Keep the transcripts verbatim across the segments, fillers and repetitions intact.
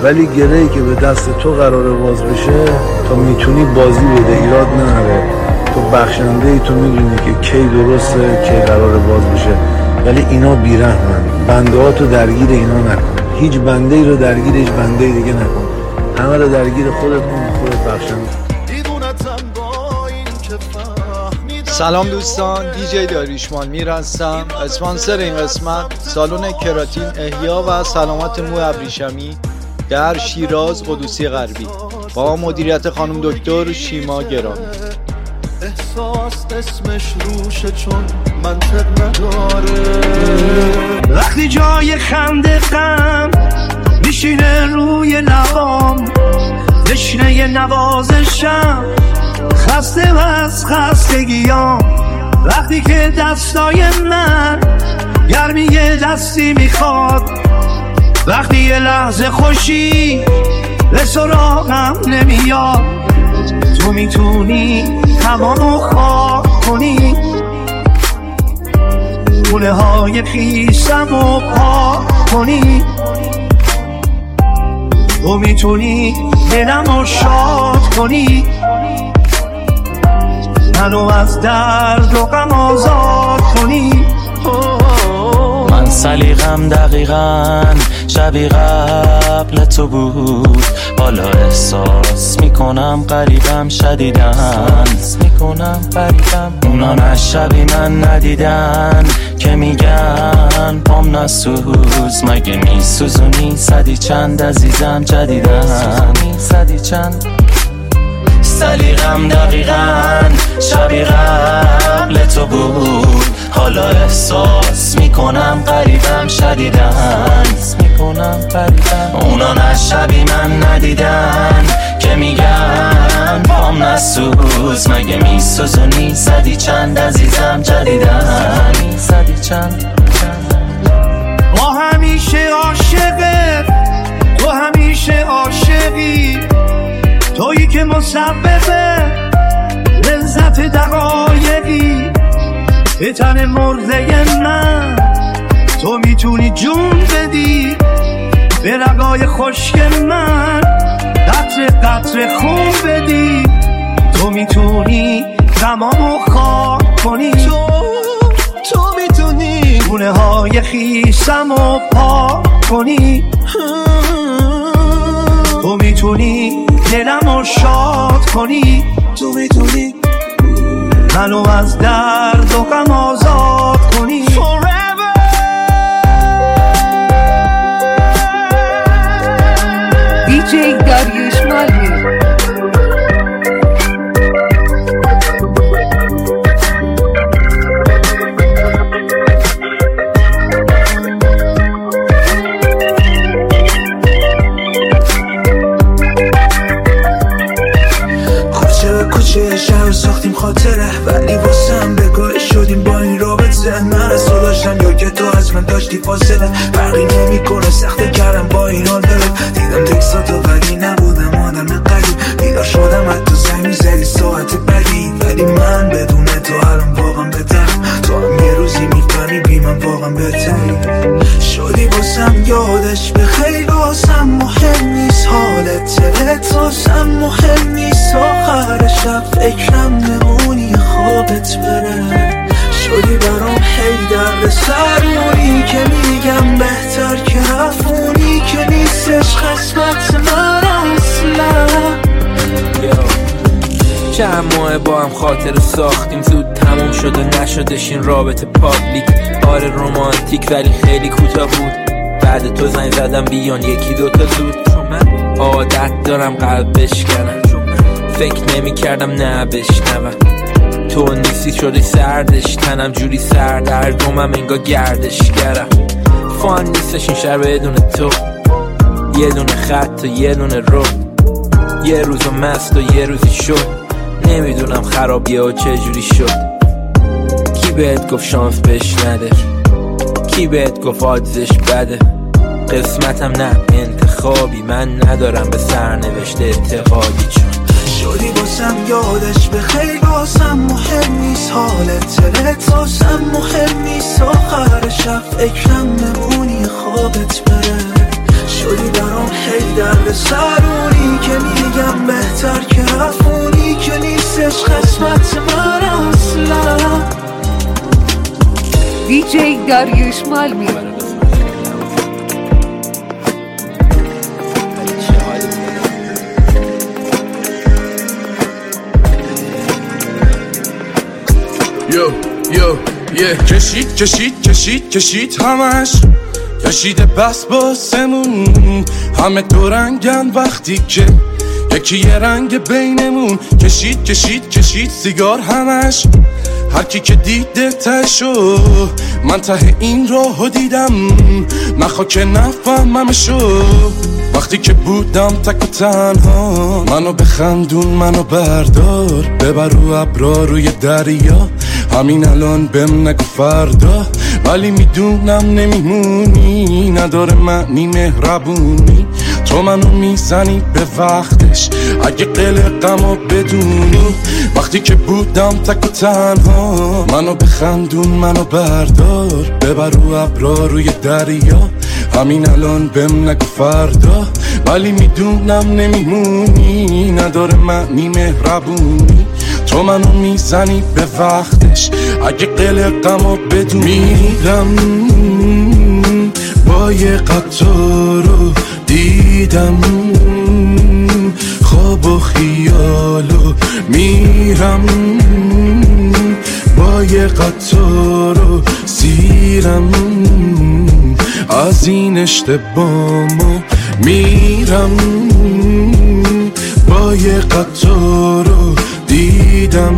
ولی گرهی که به دست تو قراره باز بشه تا میتونی بازی بده، ایراد نداره. تو بخشنده ای، تو میدونی که کی درسته کی قراره باز بشه، ولی اینا بیرحمن. بنده ها تو درگیر اینا نکن، هیچ بنده ای رو درگیر هیچ بنده ای دیگه نکن، همه رو درگیر خودت کن، خودت بخشنده. سلام دوستان، دیجی داریوشمان میر هستم. اسپانسر این قسمت سالن کراتین احیا و سلامت مو ابریشمی در شیراز قدوسی غربی با مدیریت خانم دکتر شیما گرامی. احساس اسمش روشه چون منطق نداره. وقتی جای خنده غم میشینه روی لبام، دشنه نوازشم خسته و از خستگیام. وقتی که دستای من گرمی دستی میخواد، وقتی یه لحظه خوشی به سراغم نمیاد، تو میتونی تمامو خاک کنی، گونه های خیسمو پاک کنی، تو میتونی دلمو شاد کنی، منو از درد و غم آزاد کنی. من سلیقم دقیقاً شبیه قبل تو بود، حالا احساس میکنم قریبم شدیدن، میکنم قریبم. اونا نه شبیه من ندیدن که میگن پام نسوز، مگه میسوزونی صدی چند عزیزم جدیدن، صدی چند. سلیقم دقیقاً شبیه قبل تو بود، حالا احساس میکنم قریبم شدیدن، میکنم قریبم. اونا نه شبیه من ندیدن که میگن پام نسوز، مگه میسوزونی صدی چند عزیزم جدیدن، صدی چند. ما همیشه عاشقه، تو همیشه عاشقی، تویی که مسببه لذت دقایقی، به تن مرده من تو میتونی جون بدی، به رگای خشک من قطره قطره خون بدی، تو میتونی غمامو خاک کنی، تو تو میتونی گونه های خیسمو پاک کنی، تو میتونی دلمو شاد کنی، تو میتونی منو از درد و غم آزاد کنی. Forever دیجی داریوشمان میر. کوچه شهر ساختیم خاطره، ولی واسم بگاه شدیم با این رابطه. من از تو داشتم یا که تو از من داشتی فاصله، فرقی نمی کنه سخته کردم با این حال دلت. دیدم تکساتو ولی نبودم آدم قریب، بیدار شدم از تو زنگ میزدی ساعت بدی، ولی من بدون تو الان واقعا بهترم، تو هم یه روزی میفهمی بی من واقعا بهتری شدی واسم. یادش به خیلی واسم مهم نیست حالت تلت، واسم مهم نیست آخر شب فکرم نمونی خوابت بره. شدی برام هی درد سرونی که میگم بهتر که رفونی، که نیستش قسمت من اصلا. چند ماه با هم خاطر ساختیم، زود تموم شده نشدش این رابطه پابلیک. آره رومانتیک ولی خیلی کوتاه بود، بعد تو زنگ زدم بیان یکی دوتا زود، چون من عادت دارم قلب بشکنم، فکر نمی کردم نه بشنوم. تو نیستی شده سردش تنم جوری سردرگمم انگار گردش کردم. فان نیستش این شهر بدون تو، یه دونه خط و یه دونه رو، یه روز مست و یه روزی شد، نمیدونم خرابیه و چه جوری شد. کی بهت گفت شانس بهش نده، کی بهت گفت آدزش بده، قسمتم نه انتخابی، من ندارم به سرنوشت اعتقادی. چون شدی واسم یادش به خیلی واسم مهم نیست حالت تلت، واسم مهم نیست آخر شب فکرم نمونی خوابت بره. شدی برام هی در پسرونی که میگم بهتر که رفونی که نیستش قسمت من اصلا. دیجی داریوش مالمی. یو یو یه کشید کشید کشید کشید همش کشیده بس باسمون، همه دو رنگن وقتی که یکی یه رنگ بینمون. کشید کشید کشید سیگار همش، هر کی که دیده تشو، من ته این راهو دیدم نخوا که نفهممشو. وقتی که بودم تک و تنها، منو بخندون منو بردار، ببر رو ابرا روی دریا، همین الان بهم نگو فردا. ولی میدونم نمیمونی، نداره معنی مهربونی، تو منو میزنی به وقتش اگه قلقمو بدونی. وقتی که بودم تک و تنها، منو بخندون منو بردار، ببر رو ابرا روی دریا، همین الان بهم نگو فردا. ولی میدونم نمیمونی، نداره معنی مهربونی، تو منو میزنی به وقتش اگه قلقمو بدونی. میرم با یه قطارو دیدم خواب و خیالو، میرم با یه قطارو سیرم از این اشتباهمو. میرم با یه قطارو دیدم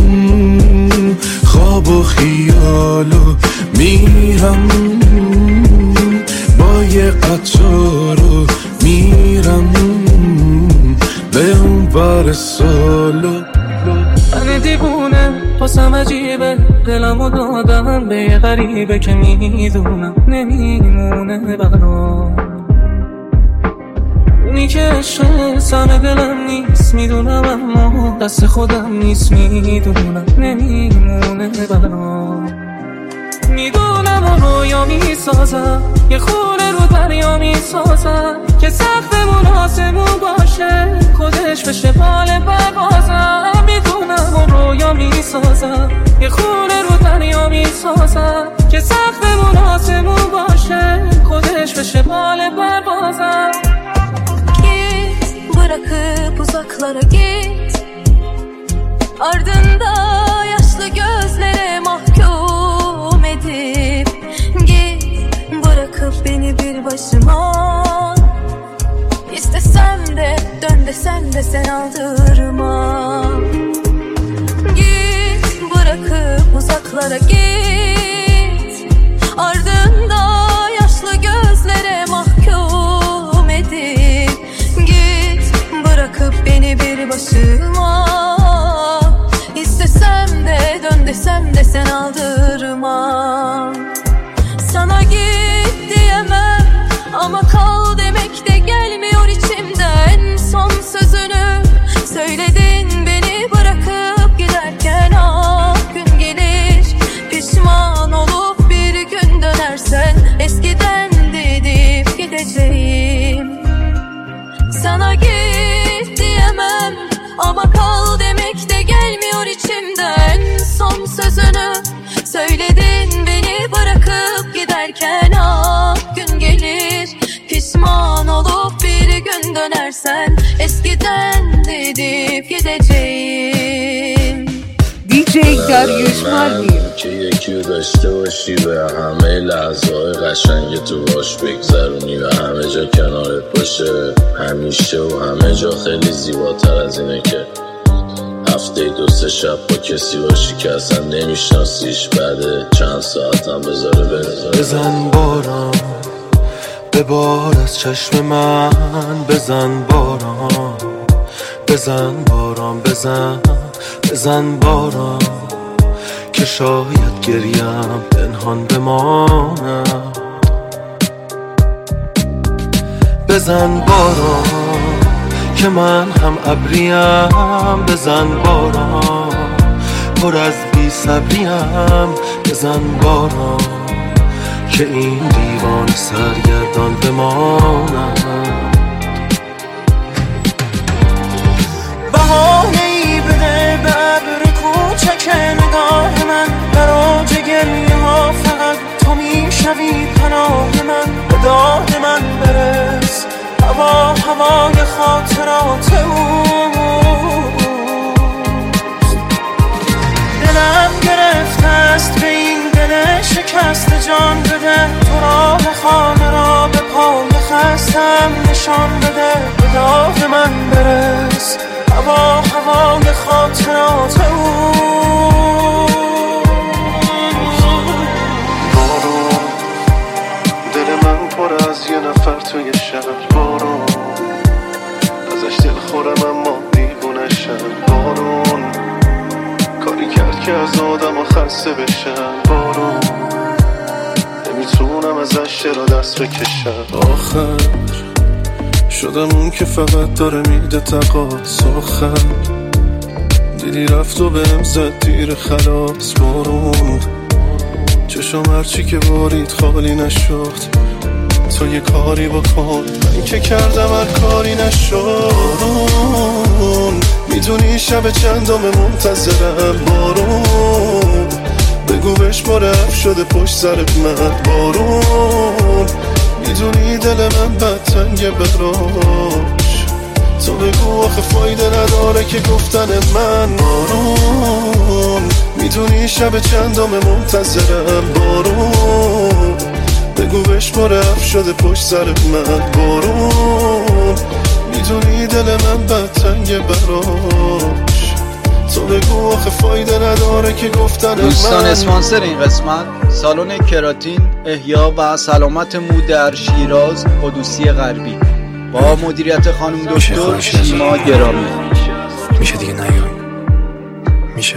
خواب و خیالو، میرم با یه قطارو میرم به اون بر سالو. من دیوونه پاسم عجیبه، دلمو دادم به یه غریبه که میدونم نمیمونه برام. اونی که عشق سر دلم نیست میدونم، اما دست خودم نیست میدونم نمیمونه برام. میدونم اون رویا میسازم، یه خونه رو دریا میسازم که سقفمون آسمون باشه، خودش بشه بال پروازم. میدونم اون رویا میسازم، یه خونه رو دریا میسازم که سقفمون آسمون باشه، خودش بشه بال پروازم. Bırakıp uzaklara git, ardında yaşlı gözlere mahkum edip git. Bırakıp beni bir başıma, İstesem de dön desem de sen aldırma. Git bırakıp uzaklara git, ardında yaşlı gözlere mahkum edip bırakıp beni bir başıma, İstesem de dön desem de sen aldırma. Sana git diyemem ama kal demek de gelmiyor içimden. Son sözünü söyledin beni bırakıp giderken, ah gün gelir pişman olup bir gün dönersen, eskiden dedip gideceğim. Sana git diyemem ama kal demek de gelmiyor içimden. Son sözünü söyledin beni bırakıp giderken, ah gün gelir pişman olup bir gün dönersen, eskiden dedip gideceğim. دیجی داریوش مالمی. که یکی رو داشته باشی به همه لحظه های قشنگ تو باش بگذرونی و همه جا کنارت باشه همیشه و همه جا خیلی زیباتر از اینه که هفته دو سه شب با کسی باشی که اصلا نمیشناسیش، بعد چند ساعت هم بذاره بذاره. بزن باران ببار از چشم من، بزن باران بزن باران بزن بزن باران که شاید گریم پنهان بماند. بزن باران که من هم ابریم، بزن باران پر از بی صبریم، بزن باران که این دیوان سرگردان بماند. که نگاه من در اوج گریه ها فقط تو میشوی پناه من به داد من برس هوا هوای خاطرات اوست دلم گرفته است به این دل شکست جان بده تو راه خانه را به پای خستم نشان بده به داد من برس هوا هوای خاطرات اوست بارون دل من پر از یه نفر توی شهر بارون ازش دل خورم اما دیوونشم بارون کاری کرد که از آدم ها خسته بشم بارون نمیتونم ازش چرا دست بکشم آخر شدم اون که فقط داره میده تقاس آخر دیدی رفت و بهم زد تیر خلاص بارون چشم هرچی که بارید خالی نشد تو یه کاری بکن من که کردم هر کاری نشد بارون میدونی شب چندم منتظرم بارون بگو بهش مرف شده پشت سرت من بارون میدونی دل من بد تنگه براش تو بگو آخه فایده نداره که گفتن من بارون میدونی شب چندم منتظرم بارون بگو بهش مرف شده پشت سرت من بارون میدونی دل من بد تنگه براش تو بگو آخه فایده نداره که گفتن من. دوستان اسپانسر این قسمت سالن کراتین احیا و سلامت مو در شیراز قدوسی غربی با مدیریت خانم دکتر شیما گرامی. میشه دیگه نیای میشه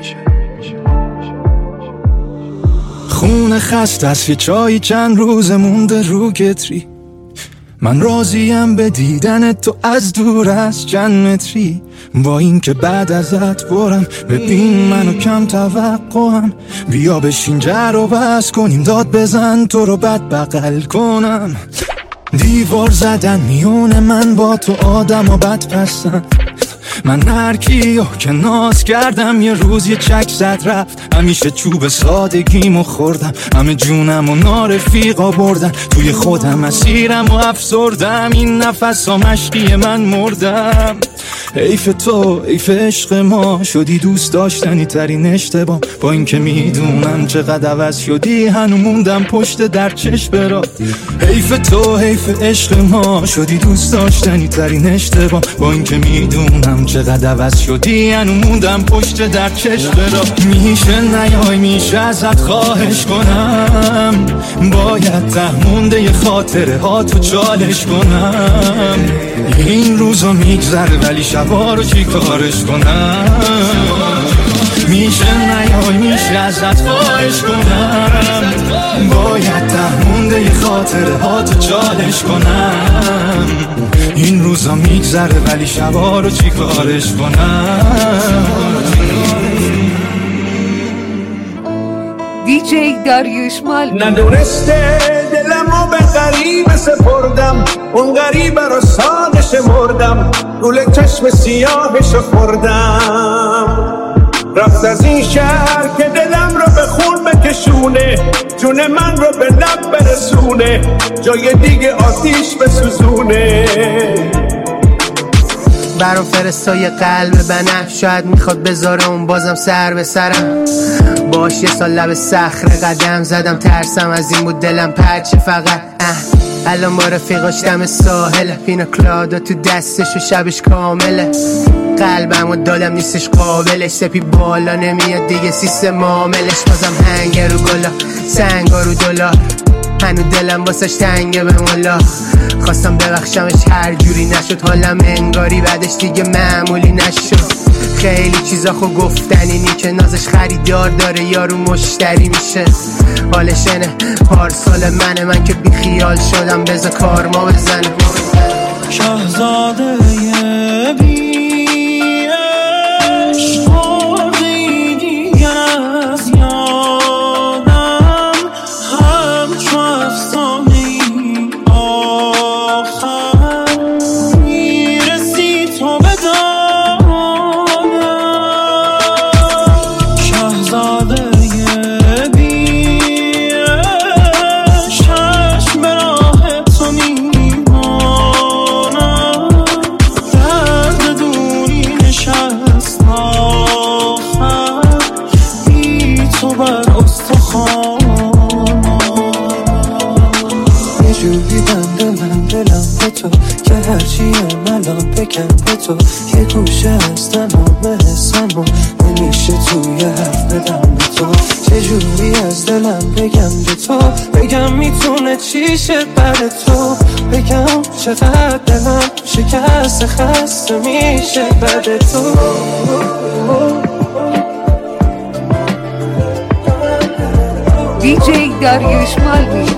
خون خسته است یه چایی چند روز مونده رو کتری من راضیم به دیدن تو از دور از چند متری با این که بعد ازت برم ببین منو کم توقعم بیا بشین جر و بس کنیم داد بزن تو رو بد بغل کنم دیوار زدن میونه من با تو آدم و بد پسن من هر کیو که ناز کردم یه روز یه چک زد رفت همیشه چوب سادگیمو خوردم همه جونم و نارفیقا بردن توی خودم اسیرم و افسردم این نفس ها مشقی من مردم حیف تو حیف عشق ما شدی دوست داشتنی ترین اشتباه با این که میدونم چقدر عوض شدی هنو موندم پشت در چشم را حیف تو حیف عشق ما شدی دوست داشتنی ترین اشتباه با این که میدونم چقدر عوض شدی هنو موندم پشت در چشم را میشه نیای میشه ازت خواهش کنم باید ته مونده ی خاطره ها تو چالش کنم این روزا میگذره ولی شبا رو چی کارش کنم میشه نیای میشه ازت خواهش کنم باید ته مونده ی خاطره ها تو چالش کنم این روزا میگذره ولی شبا رو چی کارش کنم دی جی داریوش مالمی ندونسته دلمو به غریبه سپردم اون غریبه رو ساده شمردم گل چشم سیاهشو خوردم رفت از این شهر که دلم رو به خون بکشونه جون من رو به لب برسونه جای دیگه آتیش بسوزونه برام فرستای قلب بنفش شاید میخواد بذاره اون بازم سر به سرم باش یه سال لب صخره قدم زدم ترسم از این بود دلم پرچه فقط اه الان با رفیقاش دم ساحله پینا کلادا تو دستش و شبش کامله قلبم و دادم نیستش قابلش سپی بالا نمیاد دیگه سیستم معاملش بازم هنگ رو گلا سنگا رو دلار هنو دلم باسش تنگه به مولا خواستم ببخشمش هر جوری نشد حالم انگاری بعدش دیگه معمولی نشد خیلی چیزا خو گفتنی نی که نازش خریدار داره یارو مشتری میشه حالش اینه پارسال منه من که بی خیال شدم بذار کار ما بزنه شهزاده بی عشق خوردی دیگر از یادم همچو افسانه ای آخر میرسی تو به دادم تو خان یه جوری بنده من دلم به تو که هرچی الان بگم به تو یه گوشه از تمام حسمو نمیشه توی حرف بدم به تو چجوری از دلم بگم به تو بگم میتونه چیشه بعد تو بگم چقدر دلم شکست خسته میشه بعد تو دیجی داریوش مالوی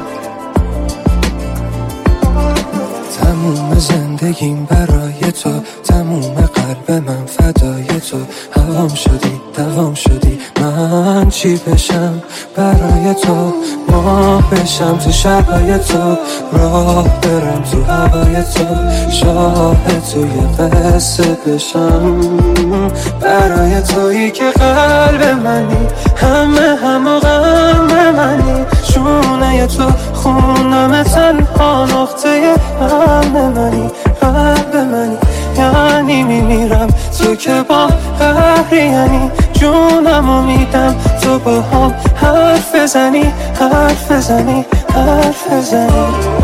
تموم زندگیم برای تو تموم قلب من فدای تو هوام شدی دوام شدی من چی بشم برای تو ماه بشم تو شبای تو راه برم تو هوای تو شاهد توی قصه بشم برای تویی که قلب منی همه همه غم منی شونه تو خونم تنها نقطه هم منی قلب منی یعنی میمیرم تو که با قهری یعنی جونمو میدم تو با هم حرف بزنی حرف بزنی حرف بزنی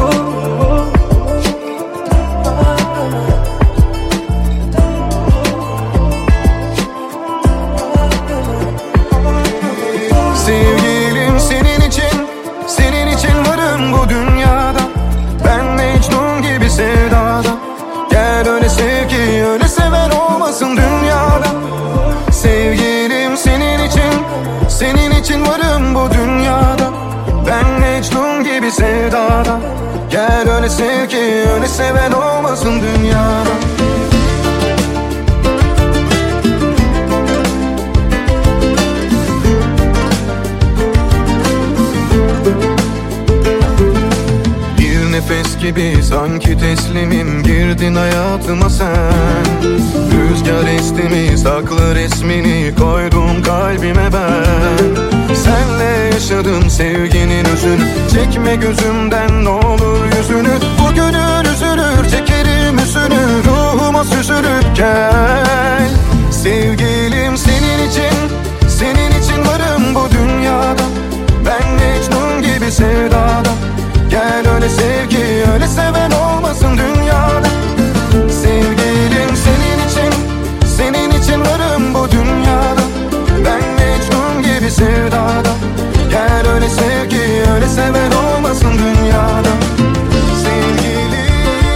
Sevgilim senin için, senin için varım bu dünyada. Ben Mecnun gibi sevdada. Gel öyle sev ki öyle seven olmasın dünyada. Sevgilim senin için, senin için varım bu dünyada. Ben Mecnun gibi sevdada. Gel öyle sev ki öyle seven olmasın dünyada. Nefes gibi sanki teslimim girdin hayatıma sen Rüzgar esti mi saklı resmini koydum kalbime ben Senle yaşadım sevginin özünü çekme gözümden ne olur yüzünü Bugünün üzülür çekerim üzünü ruhuma süzülüp gel Sevgilim senin için senin için varım bu dünyada Ben Mecnun gibi sevdada Gel öyle sev ki öyle seven olmasın dünyada Sevgilim senin için, senin için varım bu dünyada Ben Mecnun gibi sevdada Gel öyle sev ki öyle seven olmasın dünyada Sevgilim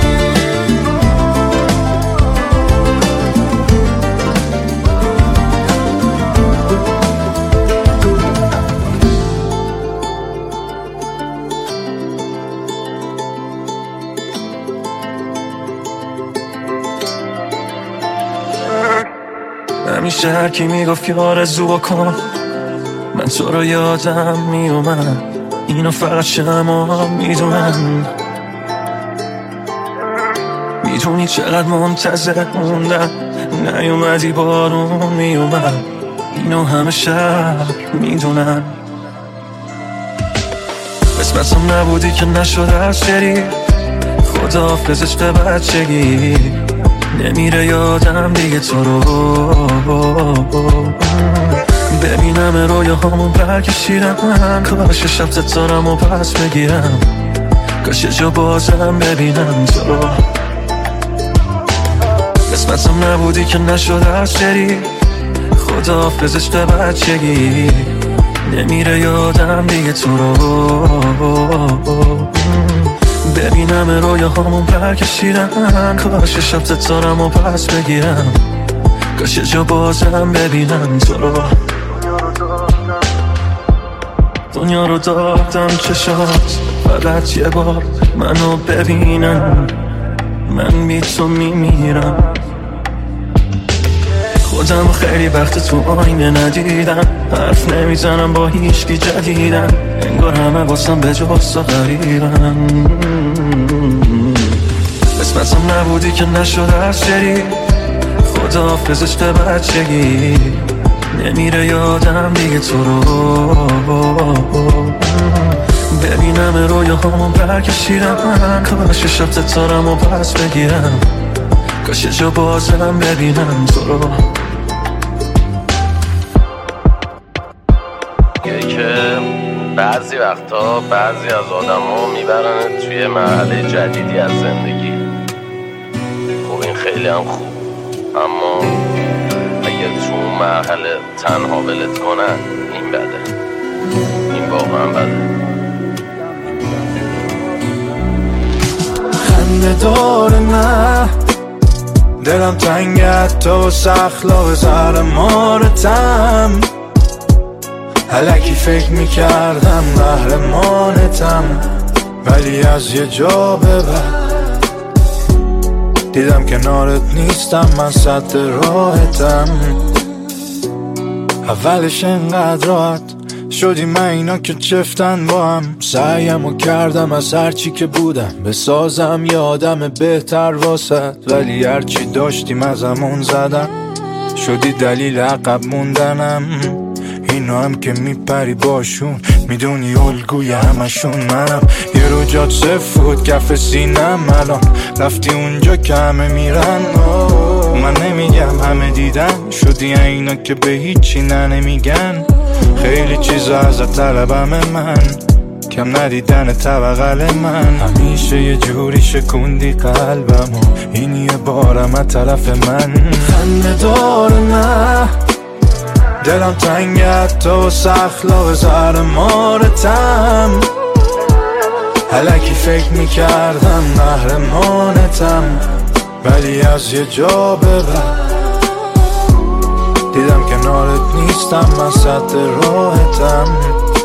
همیشه هر کی میگفت که آرزو بکن من تو رو یادم میومد اینو فقط شما میدونن میدونی چقدر منتظر موندم نیومدی بارون میومد اینو همه شهر میدونن قسمتم نبودی که نشد از شری خداحافظ عشق بچگی نمیره یادم دیگه تو رو ببینم رویاهامون برکشیدم کاش شب ستارم و پس بگیرم کاش جا بازم ببینم تو رو قسمتم نبودی که نشد از شری خداحافظ عشق بچگی نمیره یادم دیگه تو رو ببینم رویاهامون برکشیدم کاش شب ستارم و پس بگیرم کاش جا بازم ببینم تو رو دنیا رو دادم چشات فقط یه بار منو ببینم من بی تو میمیرم خودم خیلی وقت تو آینه ندیدم حرف نمیزنم با هیچکی جدیدم انگار همه واسم به جز تو غریبم قسمتم نبودی که نشد از شری خداحافظ عشق بچگی نمیره یادم دیگه تو رو ببینم رویاهامون برکشیدم کاش شب ستارم و پس بگیرم کاش جا بازم ببینم تو رو یکی بعضی وقتا بعضی از آدم ها میبرن توی مرحله جدیدی از زندگی. خب این خیلی هم خوب، اما اگه تو اون مرحله تنها ولت کنن این بده، این واقعا بده. خنده داره نه دلم تنگت تو سخلا زهر مارتم، الکی فکر میکردم قهرمانتم، ولی از یه جا به بعد دیدم کنارت نیستم، من سد راحتم. اولش انقدر راحت شدی من اینا که چفتن با هم، سعیمو کردم از هرچی که بودم بسازم یه آدم بهتر واسد، ولی هرچی داشتیم ازمون زدم، شدی دلیل عقب موندنم. اینا هم که میپری باشون میدونی الگوی همشون منم، یه رو جات سفود کف سینم، الان رفتی اونجا که همه میرن. من نمیگم همه دیدن، شدی اینا که به هیچی نه نمیگن، خیلی چیزا ازت طلبم من، کم ندیدن طبقل من، همیشه یه جوری شکوندی قلبم و این یه بارم از طرف من. خنده داره نه دلم تنگت تو سخلا زهر مارتم، الکی فکر میکردم قهرمانتم، ولی از یه جا به بعد دیدم کنارت نیستم، من سد راحتم.